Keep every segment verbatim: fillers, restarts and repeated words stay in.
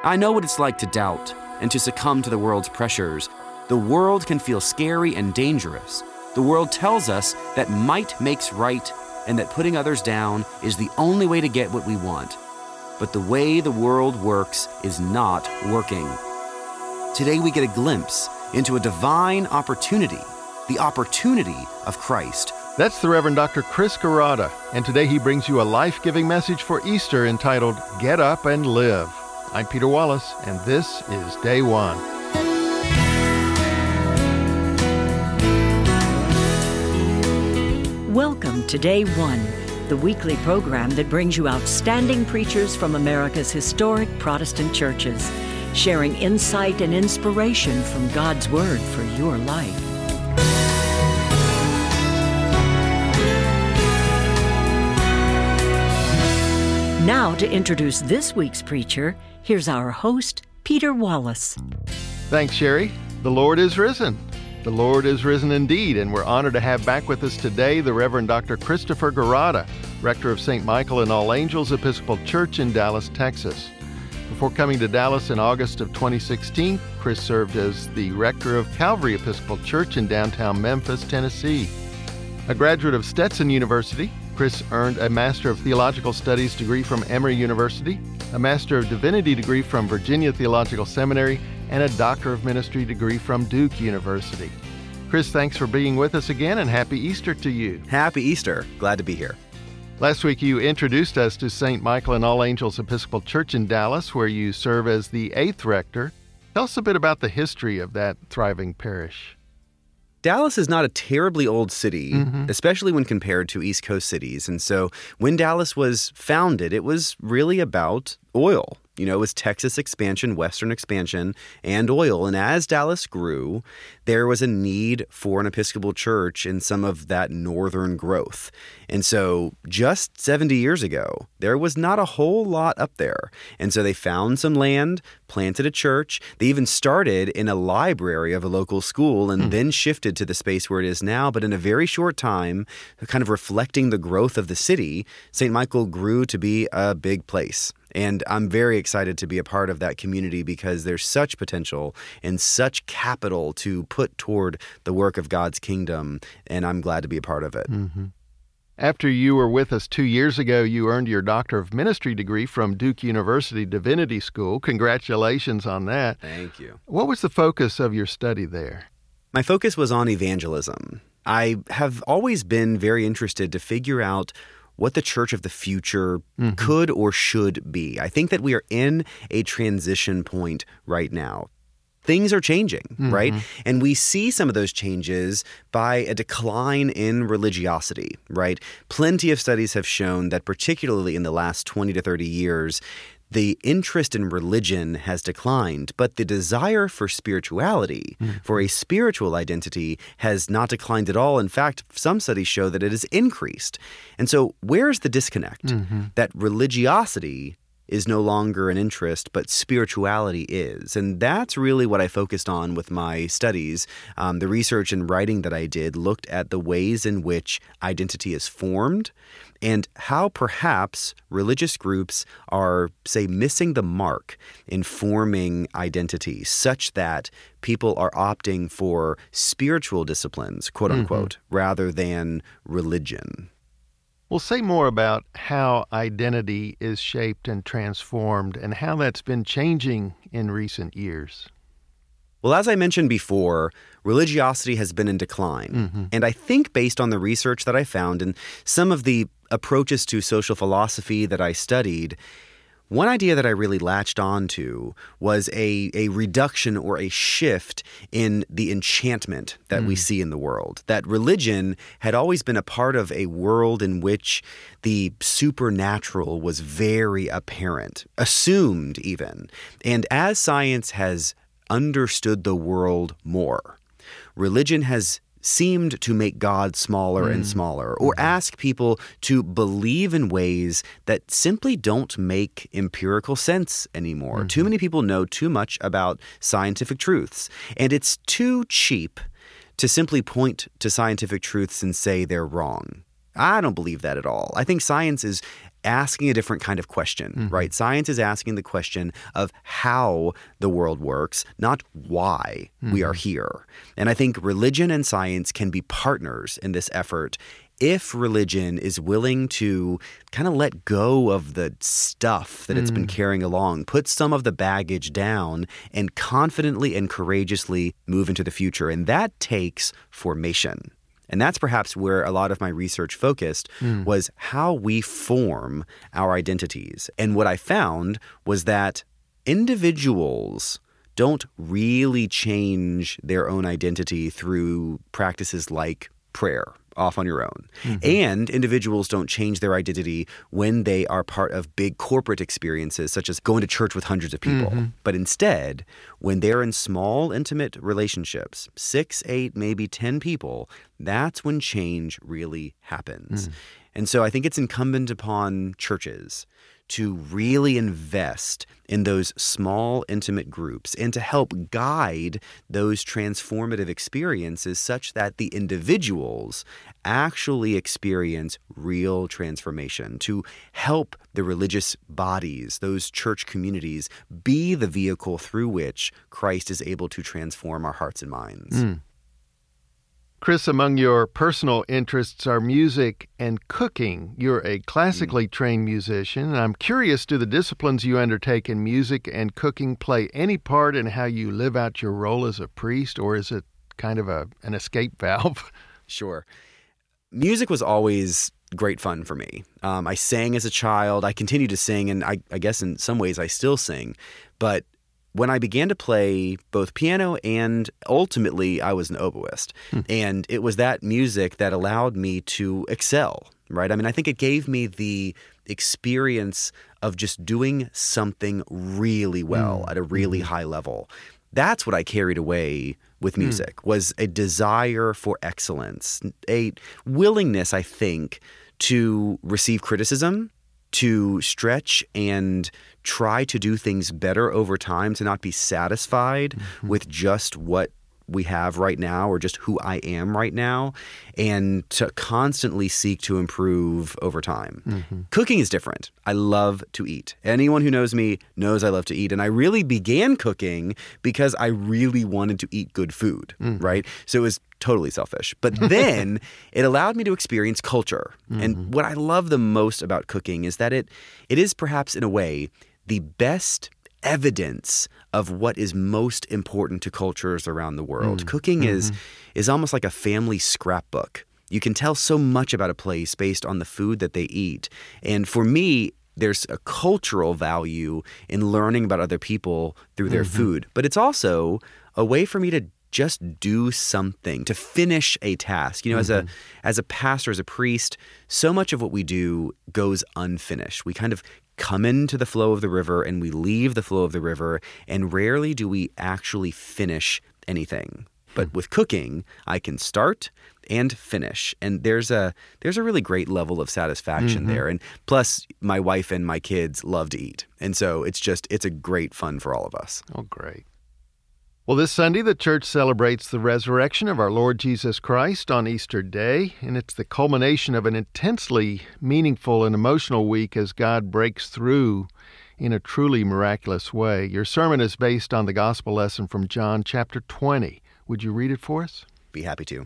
I know what it's like to doubt and to succumb to the world's pressures. The world can feel scary and dangerous. The world tells us that might makes right and that putting others down is the only way to get what we want. But the way the world works is not working. Today we get a glimpse into a divine opportunity, the opportunity of Christ. That's the Reverend Doctor Chris Garrotta, and today he brings you a life-giving message for Easter entitled, Get Up and Live. I'm Peter Wallace, and this is Day One. Welcome to Day One, the weekly program that brings you outstanding preachers from America's historic Protestant churches, sharing insight and inspiration from God's Word for your life. Now to introduce this week's preacher, here's our host, Peter Wallace. Thanks, Sherry. The Lord is risen. The Lord is risen indeed, and we're honored to have back with us today the Reverend Doctor Christopher Garrotta, rector of Saint Michael and All Angels Episcopal Church in Dallas, Texas. Before coming to Dallas in August of twenty sixteen, Chris served as the rector of Calvary Episcopal Church in downtown Memphis, Tennessee. A graduate of Stetson University, Chris earned a Master of Theological Studies degree from Emory University, a Master of Divinity degree from Virginia Theological Seminary, and a Doctor of Ministry degree from Duke University. Chris, thanks for being with us again, and happy Easter to you. Happy Easter. Glad to be here. Last week you introduced us to Saint Michael and All Angels Episcopal Church in Dallas, where you serve as the eighth rector. Tell us a bit about the history of that thriving parish. Dallas is not a terribly old city, Mm-hmm. especially when compared to East Coast cities. And so when Dallas was founded, it was really about oil. You know, it was Texas expansion, Western expansion, and oil. And as Dallas grew, there was a need for an Episcopal church in some of that northern growth. And so just seventy years ago, there was not a whole lot up there. And so they found some land, planted a church. They even started in a library of a local school and mm. then shifted to the space where it is now. But in a very short time, kind of reflecting the growth of the city, Saint Michael grew to be a big place. And I'm very excited to be a part of that community because there's such potential and such capital to put toward the work of God's kingdom, and I'm glad to be a part of it. Mm-hmm. After you were with us two years ago, you earned your Doctor of Ministry degree from Duke University Divinity School. Congratulations on that. Thank you. What was the focus of your study there? My focus was on evangelism. I have always been very interested to figure out what the church of the future mm-hmm. could or should be. I think that we are in a transition point right now. Things are changing, mm-hmm. right? And we see some of those changes by a decline in religiosity, right? Plenty of studies have shown that particularly in the last twenty to thirty years, the interest in religion has declined, but the desire for spirituality, mm-hmm. for a spiritual identity, has not declined at all. In fact, some studies show that it has increased. And so where's the disconnect? Mm-hmm. That religiosity is no longer an interest, but spirituality is. And that's really what I focused on with my studies. Um, the research and writing that I did looked at the ways in which identity is formed and how perhaps religious groups are, say, missing the mark in forming identity such that people are opting for spiritual disciplines, quote unquote, mm-hmm. rather than religion. Well, say more about how identity is shaped and transformed and how that's been changing in recent years. Well, as I mentioned before, religiosity has been in decline. Mm-hmm. And I think based on the research that I found and some of the approaches to social philosophy that I studied, one idea that I really latched on to was a, a reduction or a shift in the enchantment that mm. we see in the world. That religion had always been a part of a world in which the supernatural was very apparent, assumed even. And as science has understood the world more, religion has seemed to make God smaller mm. and smaller, or ask people to believe in ways that simply don't make empirical sense anymore. Mm-hmm. Too many people know too much about scientific truths, and it's too cheap to simply point to scientific truths and say they're wrong. I don't believe that at all. I think science is asking a different kind of question, mm-hmm. right? Science is asking the question of how the world works, not why mm-hmm. we are here. And I think religion and science can be partners in this effort if religion is willing to kind of let go of the stuff that mm. it's been carrying along, put some of the baggage down, and confidently and courageously move into the future. And that takes formation. And that's perhaps where a lot of my research focused mm. was how we form our identities. And what I found was that individuals don't really change their own identity through practices like prayer off on your own. Mm-hmm. And individuals don't change their identity when they are part of big corporate experiences, such as going to church with hundreds of people. Mm-hmm. But instead, when they're in small, intimate relationships, six, eight, maybe ten people, that's when change really happens. Mm. And so I think it's incumbent upon churches to really invest in those small, intimate groups and to help guide those transformative experiences such that the individuals actually experience real transformation, to help the religious bodies, those church communities, be the vehicle through which Christ is able to transform our hearts and minds. Mm. Chris, among your personal interests are music and cooking. You're a classically trained musician, and I'm curious, do the disciplines you undertake in music and cooking play any part in how you live out your role as a priest, or is it kind of a an escape valve? Sure. Music was always great fun for me. Um, I sang as a child. I continue to sing, and I, I guess in some ways I still sing. But when I began to play both piano and ultimately I was an oboist, hmm. and it was that music that allowed me to excel, right? I mean, I think it gave me the experience of just doing something really well mm. at a really mm. high level. That's what I carried away with music, mm. was a desire for excellence, a willingness, I think, to receive criticism, to stretch and try to do things better over time, to not be satisfied mm-hmm. with just what we have right now or just who I am right now, and to constantly seek to improve over time. Mm-hmm. Cooking is different. I love to eat. Anyone who knows me knows I love to eat. And I really began cooking because I really wanted to eat good food, mm-hmm. right? So it was totally selfish. But then it allowed me to experience culture. Mm-hmm. And what I love the most about cooking is that it it is perhaps in a way the best evidence of what is most important to cultures around the world. Mm-hmm. Cooking mm-hmm. is is almost like a family scrapbook. You can tell so much about a place based on the food that they eat. And for me, there's a cultural value in learning about other people through their mm-hmm. food. But it's also a way for me to just do something, to finish a task. You know, mm-hmm. as a as a pastor, as a priest, so much of what we do goes unfinished. We kind of come into the flow of the river and we leave the flow of the river, and rarely do we actually finish anything. But with cooking, I can start and finish, and there's a there's a really great level of satisfaction mm-hmm. there. And plus, my wife and my kids love to eat, and so it's just it's a great fun for all of us. Oh, great. Well, this Sunday, the church celebrates the resurrection of our Lord Jesus Christ on Easter Day, and it's the culmination of an intensely meaningful and emotional week as God breaks through in a truly miraculous way. Your sermon is based on the gospel lesson from John chapter twenty. Would you read it for us? Be happy to.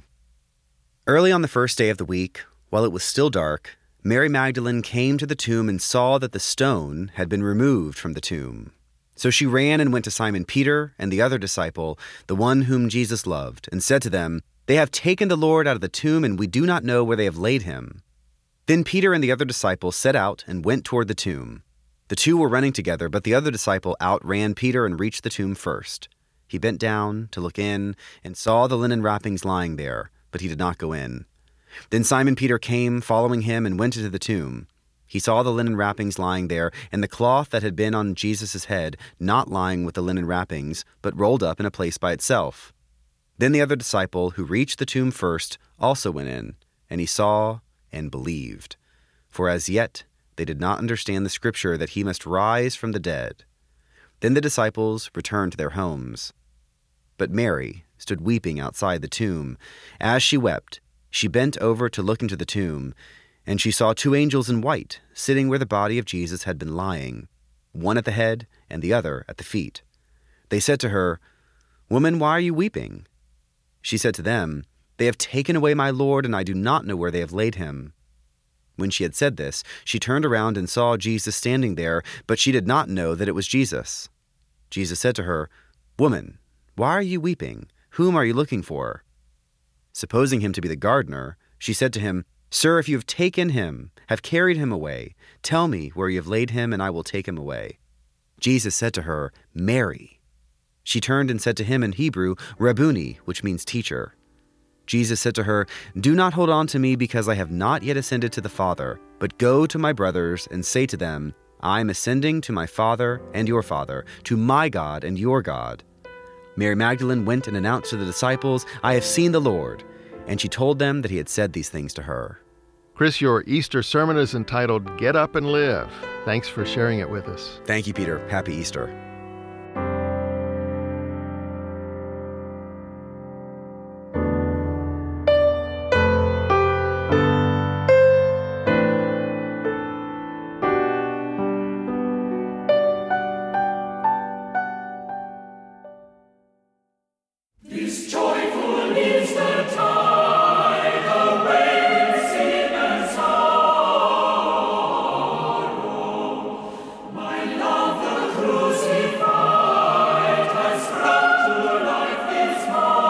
Early on the first day of the week, while it was still dark, Mary Magdalene came to the tomb and saw that the stone had been removed from the tomb. So she ran and went to Simon Peter and the other disciple, the one whom Jesus loved, and said to them, "They have taken the Lord out of the tomb, and we do not know where they have laid him." Then Peter and the other disciple set out and went toward the tomb. The two were running together, but the other disciple outran Peter and reached the tomb first. He bent down to look in and saw the linen wrappings lying there, but he did not go in. Then Simon Peter came, following him, and went into the tomb. He saw the linen wrappings lying there, and the cloth that had been on Jesus' head not lying with the linen wrappings, but rolled up in a place by itself. Then the other disciple, who reached the tomb first, also went in, and he saw and believed. For as yet they did not understand the scripture that he must rise from the dead. Then the disciples returned to their homes. But Mary stood weeping outside the tomb. As she wept, she bent over to look into the tomb, And she saw two angels in white, sitting where the body of Jesus had been lying, one at the head and the other at the feet. They said to her, "Woman, why are you weeping?" She said to them, "They have taken away my Lord, and I do not know where they have laid him." When she had said this, she turned around and saw Jesus standing there, but she did not know that it was Jesus. Jesus said to her, "Woman, why are you weeping? Whom are you looking for?" Supposing him to be the gardener, she said to him, "Sir, if you have taken him, have carried him away, tell me where you have laid him, and I will take him away." Jesus said to her, "Mary." She turned and said to him in Hebrew, "Rabboni," which means teacher. Jesus said to her, "Do not hold on to me, because I have not yet ascended to the Father, but go to my brothers and say to them, I am ascending to my Father and your Father, to my God and your God." Mary Magdalene went and announced to the disciples, "I have seen the Lord." And she told them that he had said these things to her. Chris, your Easter sermon is entitled Get Up and Live. Thanks for sharing it with us. Thank you, Peter. Happy Easter. This joyful is the tide, away with sin and sorrow. My love, the crucified, has brought to life this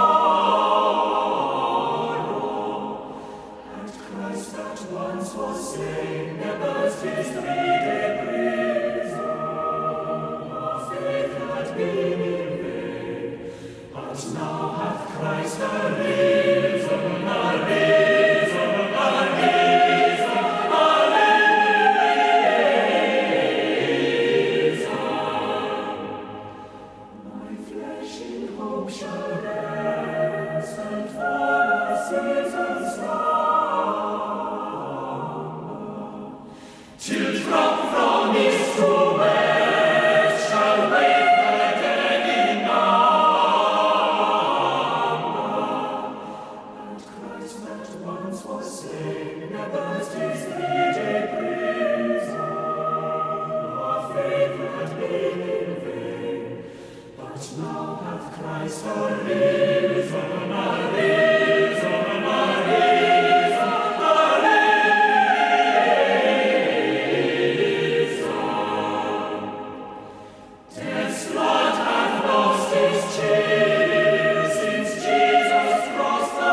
morrow. And Christ that once was slain, never his three-day prison, of faith had been in vain. But now hath Christ arisen, arisen, arisen, arisen. My flesh in hope shall rest, and for a season slumber, till drop from east to west shall wake the dead in once was slain, never his three-day prison, of faith had been in vain. But now hath Christ arisen, arisen, arisen, arisen. Death's blood hath lost its chill, since Jesus crossed the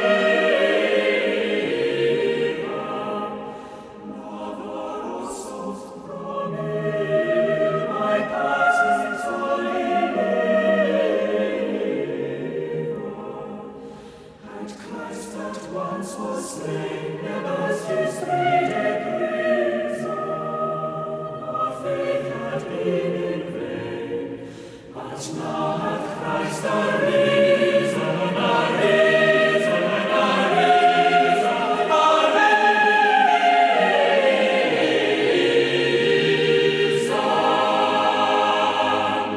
was slain, never his three-day prison, of faith had been in vain. But now hath Christ arisen, arisen, arisen, arisen.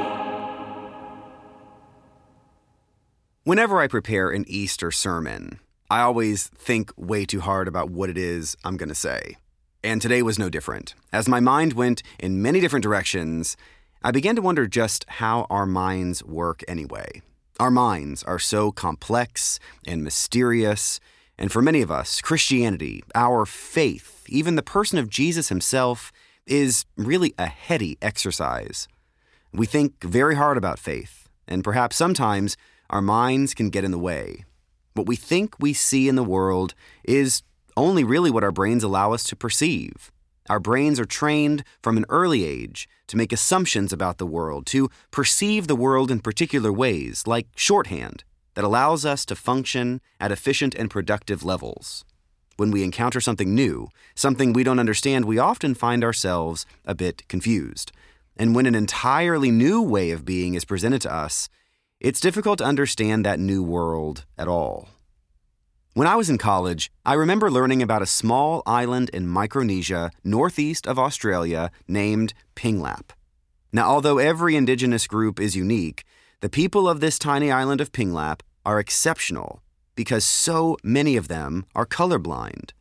Whenever I prepare an Easter sermon, I always think way too hard about what it is I'm going to say. And today was no different. As my mind went in many different directions, I began to wonder just how our minds work anyway. Our minds are so complex and mysterious, and for many of us, Christianity, our faith, even the person of Jesus himself, is really a heady exercise. We think very hard about faith, and perhaps sometimes our minds can get in the way. What we think we see in the world is only really what our brains allow us to perceive. Our brains are trained from an early age to make assumptions about the world, to perceive the world in particular ways, like shorthand, that allows us to function at efficient and productive levels. When we encounter something new, something we don't understand, we often find ourselves a bit confused. And when an entirely new way of being is presented to us, it's difficult to understand that new world at all. When I was in college, I remember learning about a small island in Micronesia, northeast of Australia, named Pinglap. Now, although every indigenous group is unique, the people of this tiny island of Pinglap are exceptional because so many of them are colorblind.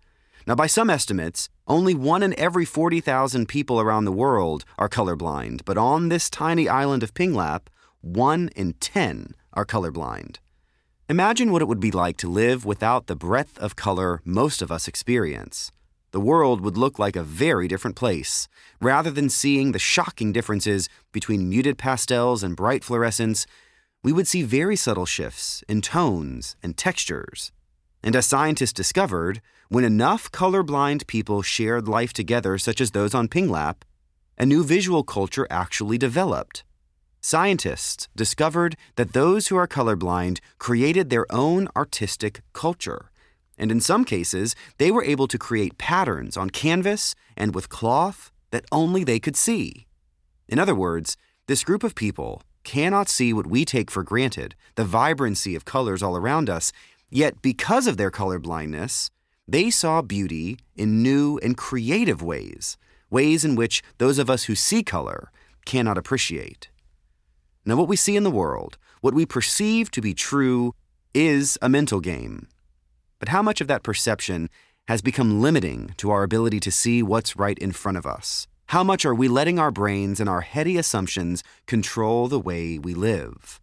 Now, by some estimates, only one in every forty thousand people around the world are colorblind, but on this tiny island of Pinglap, one in ten are colorblind. Imagine what it would be like to live without the breadth of color most of us experience. The world would look like a very different place. Rather than seeing the shocking differences between muted pastels and bright fluorescence, we would see very subtle shifts in tones and textures. And as scientists discovered, when enough colorblind people shared life together, such as those on Pinglap, a new visual culture actually developed. Scientists discovered that those who are colorblind created their own artistic culture. And in some cases, they were able to create patterns on canvas and with cloth that only they could see. In other words, this group of people cannot see what we take for granted, the vibrancy of colors all around us, yet because of their colorblindness, they saw beauty in new and creative ways, ways in which those of us who see color cannot appreciate. Now, what we see in the world, what we perceive to be true, is a mental game. But how much of that perception has become limiting to our ability to see what's right in front of us? How much are we letting our brains and our heady assumptions control the way we live?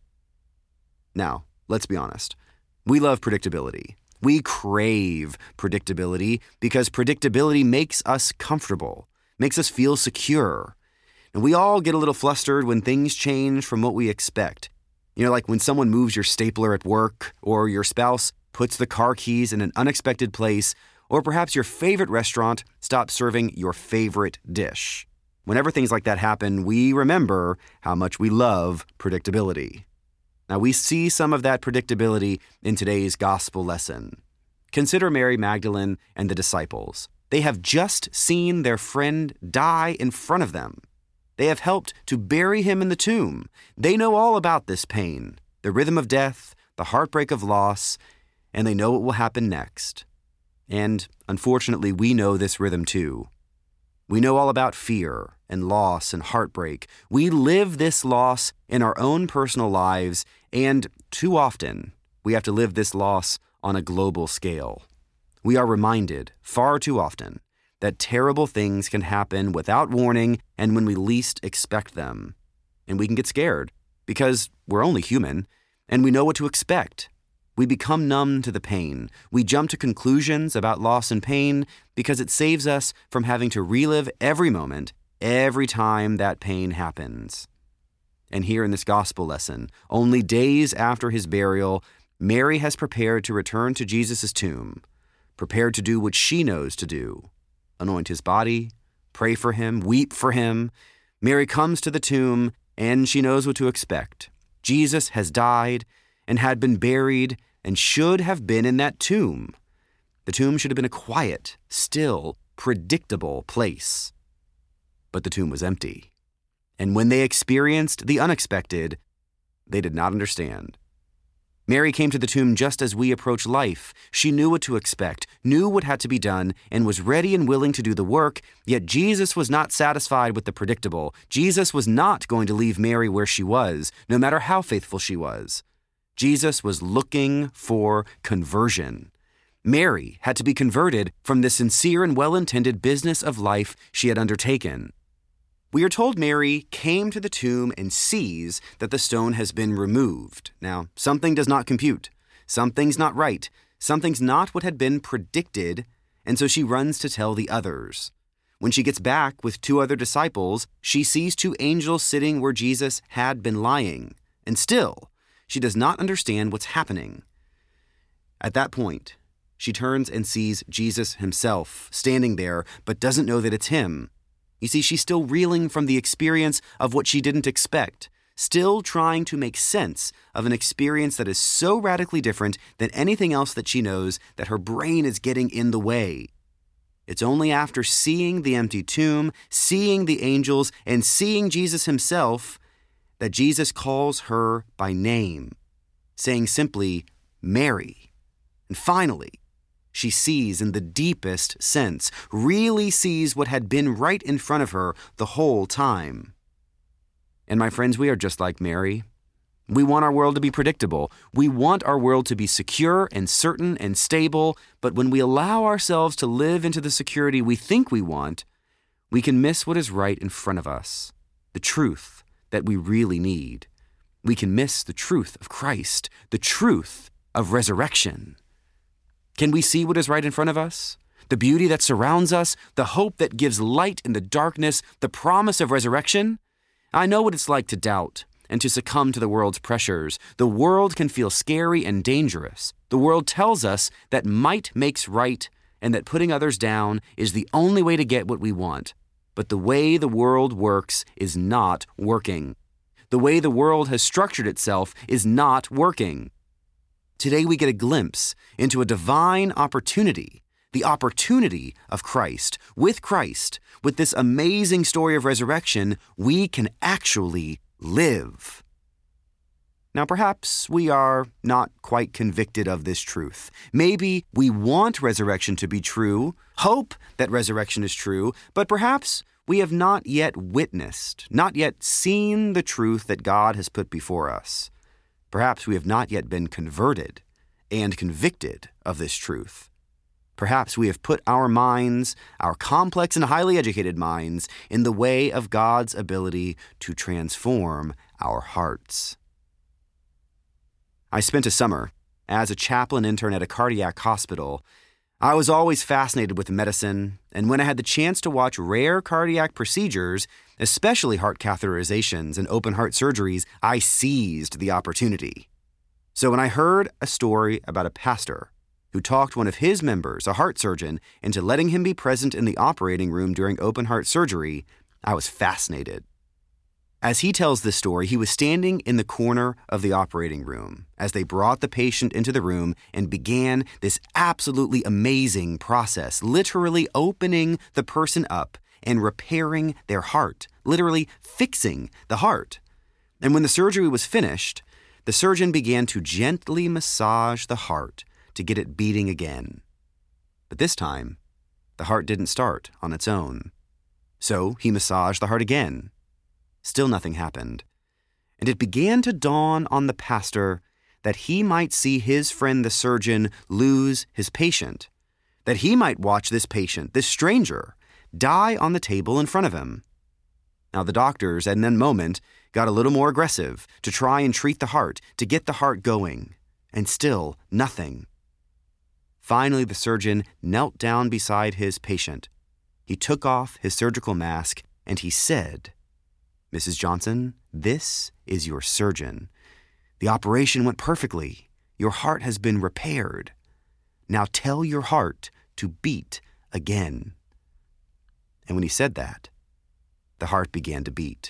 Now, let's be honest. We love predictability. We crave predictability because predictability makes us comfortable, makes us feel secure. And we all get a little flustered when things change from what we expect. You know, like when someone moves your stapler at work, or your spouse puts the car keys in an unexpected place, or perhaps your favorite restaurant stops serving your favorite dish. Whenever things like that happen, we remember how much we love predictability. Now, we see some of that predictability in today's gospel lesson. Consider Mary Magdalene and the disciples. They have just seen their friend die in front of them. They have helped to bury him in the tomb. They know all about this pain, the rhythm of death, the heartbreak of loss, and they know what will happen next. And unfortunately, we know this rhythm too. We know all about fear and loss and heartbreak. We live this loss in our own personal lives, and too often, we have to live this loss on a global scale. We are reminded, far too often, that terrible things can happen without warning and when we least expect them. And we can get scared because we're only human and we know what to expect. We become numb to the pain. We jump to conclusions about loss and pain because it saves us from having to relive every moment, every time that pain happens. And here in this gospel lesson, only days after his burial, Mary has prepared to return to Jesus' tomb, prepared to do what she knows to do. Anoint his body, pray for him, weep for him. Mary comes to the tomb, and she knows what to expect. Jesus has died and had been buried and should have been in that tomb. The tomb should have been a quiet, still, predictable place. But the tomb was empty. And when they experienced the unexpected, they did not understand. Mary came to the tomb just as we approach life. She knew what to expect, knew what had to be done, and was ready and willing to do the work, yet Jesus was not satisfied with the predictable. Jesus was not going to leave Mary where she was, no matter how faithful she was. Jesus was looking for conversion. Mary had to be converted from the sincere and well-intended business of life she had undertaken. We are told Mary came to the tomb and sees that the stone has been removed. Now, something does not compute. Something's not right. Something's not what had been predicted, and so she runs to tell the others. When she gets back with two other disciples, she sees two angels sitting where Jesus had been lying, and still, she does not understand what's happening. At that point, she turns and sees Jesus himself standing there, but doesn't know that it's him. You see, she's still reeling from the experience of what she didn't expect, still trying to make sense of an experience that is so radically different than anything else that she knows that her brain is getting in the way. It's only after seeing the empty tomb, seeing the angels, and seeing Jesus himself that Jesus calls her by name, saying simply, Mary. And finally, she sees in the deepest sense, really sees what had been right in front of her the whole time. And my friends, we are just like Mary. We want our world to be predictable. We want our world to be secure and certain and stable. But when we allow ourselves to live into the security we think we want, we can miss what is right in front of us, the truth that we really need. We can miss the truth of Christ, the truth of resurrection. Can we see what is right in front of us? The beauty that surrounds us, the hope that gives light in the darkness, the promise of resurrection? I know what it's like to doubt and to succumb to the world's pressures. The world can feel scary and dangerous. The world tells us that might makes right and that putting others down is the only way to get what we want. But the way the world works is not working. The way the world has structured itself is not working. Today we get a glimpse into a divine opportunity, the opportunity of Christ. With Christ, with this amazing story of resurrection, we can actually live. Now, perhaps we are not quite convicted of this truth. Maybe we want resurrection to be true, hope that resurrection is true, but perhaps we have not yet witnessed, not yet seen the truth that God has put before us. Perhaps we have not yet been converted and convicted of this truth. Perhaps we have put our minds, our complex and highly educated minds, in the way of God's ability to transform our hearts. I spent a summer as a chaplain intern at a cardiac hospital. I was always fascinated with medicine, and when I had the chance to watch rare cardiac procedures, especially heart catheterizations and open heart surgeries, I seized the opportunity. So when I heard a story about a pastor who talked one of his members, a heart surgeon, into letting him be present in the operating room during open heart surgery, I was fascinated. As he tells this story, he was standing in the corner of the operating room as they brought the patient into the room and began this absolutely amazing process, literally opening the person up and repairing their heart, literally fixing the heart. And when the surgery was finished, the surgeon began to gently massage the heart to get it beating again. But this time, the heart didn't start on its own. So he massaged the heart again. Still nothing happened. And it began to dawn on the pastor that he might see his friend the surgeon lose his patient, that he might watch this patient, this stranger, die on the table in front of him. Now the doctors, in that moment, got a little more aggressive to try and treat the heart, to get the heart going, and still nothing. Finally, the surgeon knelt down beside his patient. He took off his surgical mask and he said, "Missus Johnson, this is your surgeon. The operation went perfectly. Your heart has been repaired. Now tell your heart to beat again." And when he said that, the heart began to beat.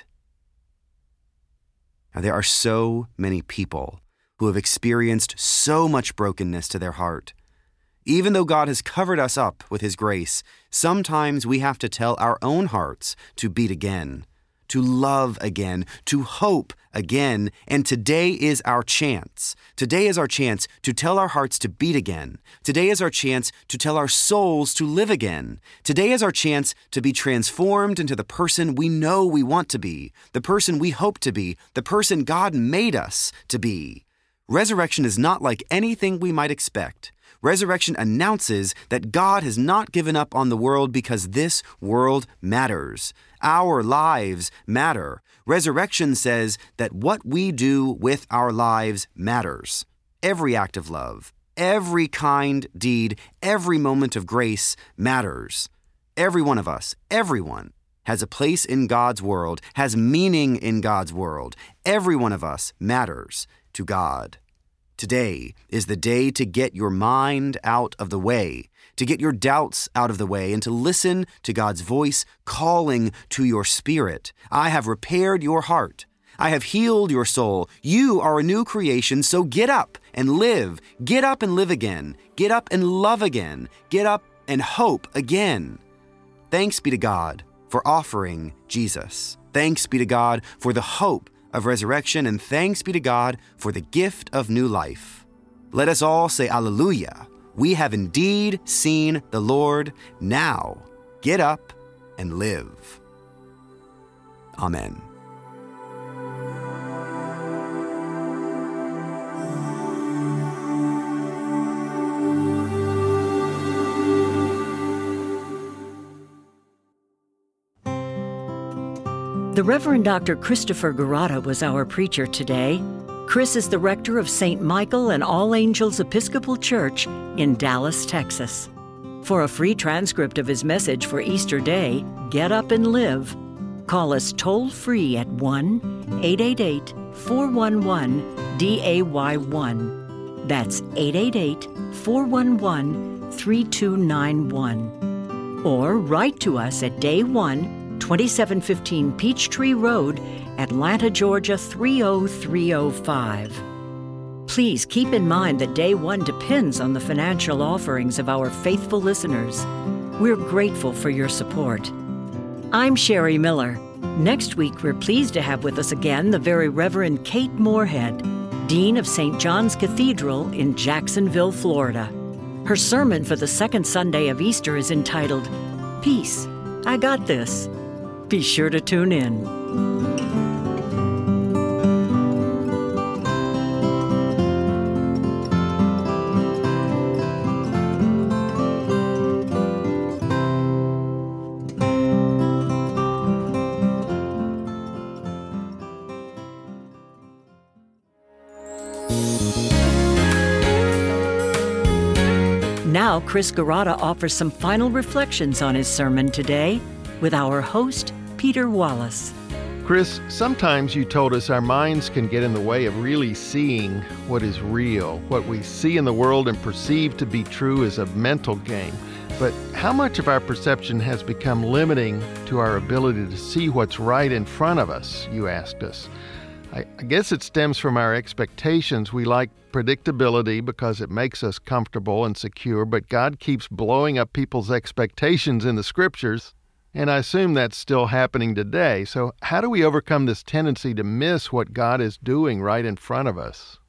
Now, there are so many people who have experienced so much brokenness to their heart. Even though God has covered us up with His grace, sometimes we have to tell our own hearts to beat again, to love again, to hope again. And today is our chance. Today is our chance to tell our hearts to beat again. Today is our chance to tell our souls to live again. Today is our chance to be transformed into the person we know we want to be, the person we hope to be, the person God made us to be. Resurrection is not like anything we might expect. Resurrection announces that God has not given up on the world because this world matters. Our lives matter. Resurrection says that what we do with our lives matters. Every act of love, every kind deed, every moment of grace matters. Every one of us, everyone, has a place in God's world, has meaning in God's world. Every one of us matters to God. Today is the day to get your mind out of the way, to get your doubts out of the way, and to listen to God's voice calling to your spirit. I have repaired your heart. I have healed your soul. You are a new creation, so get up and live. Get up and live again. Get up and love again. Get up and hope again. Thanks be to God for offering Jesus. Thanks be to God for the hope of resurrection, and thanks be to God for the gift of new life. Let us all say Alleluia. We have indeed seen the Lord. Now get up and live. Amen. The Reverend Doctor Christopher Garrotta was our preacher today. Chris is the rector of Saint Michael and All Angels Episcopal Church in Dallas, Texas. For a free transcript of his message for Easter Day, Get Up and Live, call us toll-free at one eight eight eight, four one one, D A Y one. That's eight eight eight, four one one, three two nine one. Or write to us at Day one, twenty-seven fifteen Peachtree Road, Atlanta, Georgia three oh three oh five. Please keep in mind that Day One depends on the financial offerings of our faithful listeners. We're grateful for your support. I'm Sherry Miller. Next week, we're pleased to have with us again the Very Reverend Kate Moorhead, Dean of Saint John's Cathedral in Jacksonville, Florida. Her sermon for the second Sunday of Easter is entitled, Peace, I Got This. Be sure to tune in. Now, Chris Garrotta offers some final reflections on his sermon today with our host, Peter Wallace. Chris, sometimes you told us our minds can get in the way of really seeing what is real. What we see in the world and perceive to be true is a mental game. But how much of our perception has become limiting to our ability to see what's right in front of us, you asked us. I, I guess it stems from our expectations. We like predictability because it makes us comfortable and secure, but God keeps blowing up people's expectations in the Scriptures, and I assume that's still happening today. So how do we overcome this tendency to miss what God is doing right in front of us?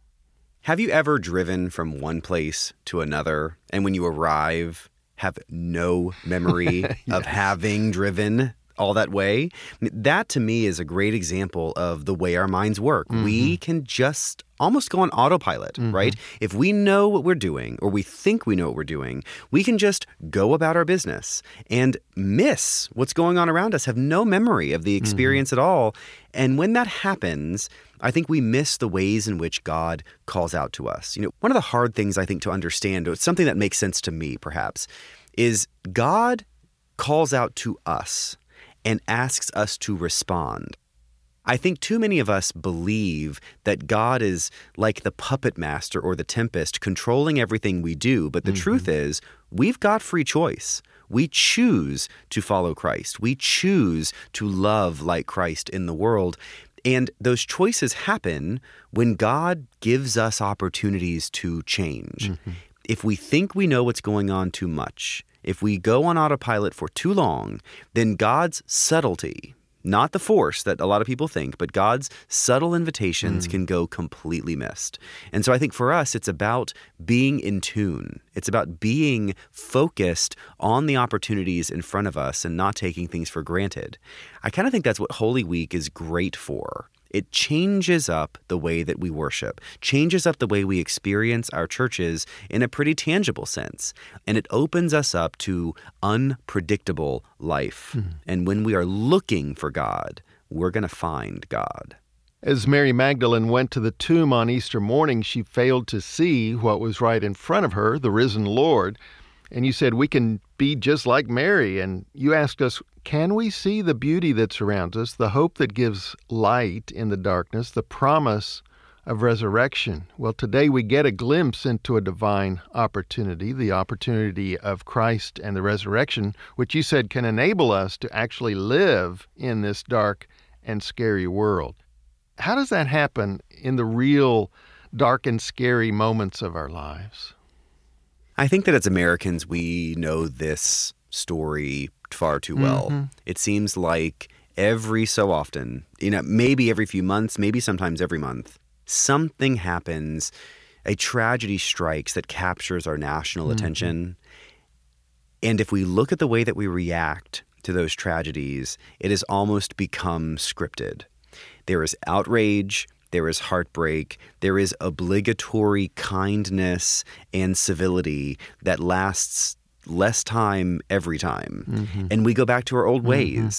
Have you ever driven from one place to another, and when you arrive, have no memory yes. of having driven all that way? That, to me, is a great example of the way our minds work. Mm-hmm. We can just almost go on autopilot, mm-hmm. right? If we know what we're doing, or we think we know what we're doing, we can just go about our business and miss what's going on around us, have no memory of the experience mm-hmm. at all. And when that happens, I think we miss the ways in which God calls out to us. You know, one of the hard things I think to understand, or something that makes sense to me perhaps, is God calls out to us and asks us to respond. I think too many of us believe that God is like the puppet master or the tempest, controlling everything we do. But the mm-hmm. truth is, we've got free choice. We choose to follow Christ. We choose to love like Christ in the world. And those choices happen when God gives us opportunities to change. Mm-hmm. If we think we know what's going on too much, if we go on autopilot for too long, then God's subtlety, not the force that a lot of people think, but God's subtle invitations mm. can go completely missed. And so I think for us, it's about being in tune. It's about being focused on the opportunities in front of us and not taking things for granted. I kind of think that's what Holy Week is great for. It changes up the way that we worship, changes up the way we experience our churches in a pretty tangible sense. And it opens us up to unpredictable life. Mm-hmm. And when we are looking for God, we're going to find God. As Mary Magdalene went to the tomb on Easter morning, she failed to see what was right in front of her, the risen Lord. And you said we can be just like Mary. And you asked us, can we see the beauty that surrounds us, the hope that gives light in the darkness, the promise of resurrection? Well, today we get a glimpse into a divine opportunity, the opportunity of Christ and the resurrection, which you said can enable us to actually live in this dark and scary world. How does that happen in the real dark and scary moments of our lives? I think that as Americans, we know this story far too well. Mm-hmm. It seems like every so often, you know, maybe every few months, maybe sometimes every month, something happens, a tragedy strikes that captures our national mm-hmm. attention. And if we look at the way that we react to those tragedies, it has almost become scripted. There is outrage, there is heartbreak, there is obligatory kindness and civility that lasts less time every time. Mm-hmm. And we go back to our old ways. Mm-hmm.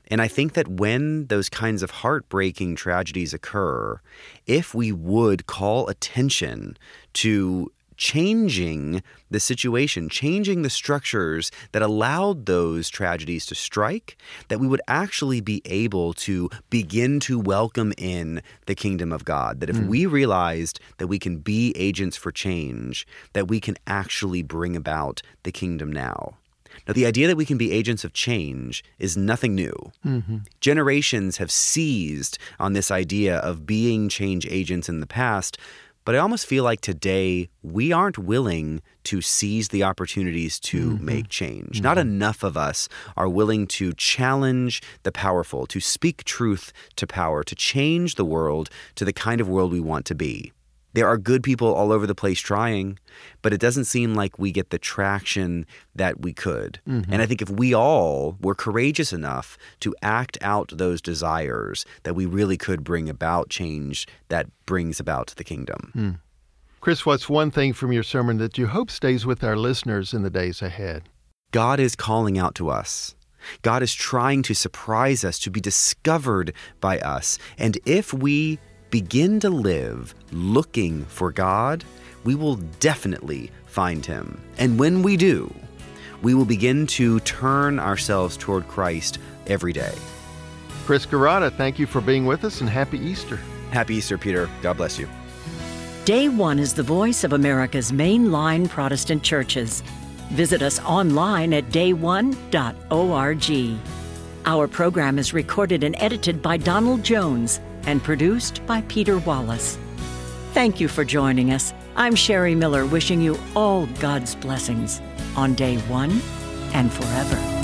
And I think that when those kinds of heartbreaking tragedies occur, if we would call attention to changing the situation, changing the structures that allowed those tragedies to strike, that we would actually be able to begin to welcome in the kingdom of God. That if mm. we realized that we can be agents for change, that we can actually bring about the kingdom now. Now, the idea that we can be agents of change is nothing new. Mm-hmm. Generations have seized on this idea of being change agents in the past, but I almost feel like today we aren't willing to seize the opportunities to mm-hmm. make change. Mm-hmm. Not enough of us are willing to challenge the powerful, to speak truth to power, to change the world to the kind of world we want to be. There are good people all over the place trying, but it doesn't seem like we get the traction that we could. Mm-hmm. And I think if we all were courageous enough to act out those desires, that we really could bring about change that brings about the kingdom. Mm. Chris, what's one thing from your sermon that you hope stays with our listeners in the days ahead? God is calling out to us. God is trying to surprise us, to be discovered by us. And if we begin to live looking for God, we will definitely find Him. And when we do, we will begin to turn ourselves toward Christ every day. Chris Garrotta, thank you for being with us, and happy Easter. Happy Easter, Peter. God bless you. Day One is the voice of America's mainline Protestant churches. Visit us online at day one dot org. Our program is recorded and edited by Donald Jones and produced by Peter Wallace. Thank you for joining us. I'm Sherry Miller, wishing you all God's blessings on Day One and forever.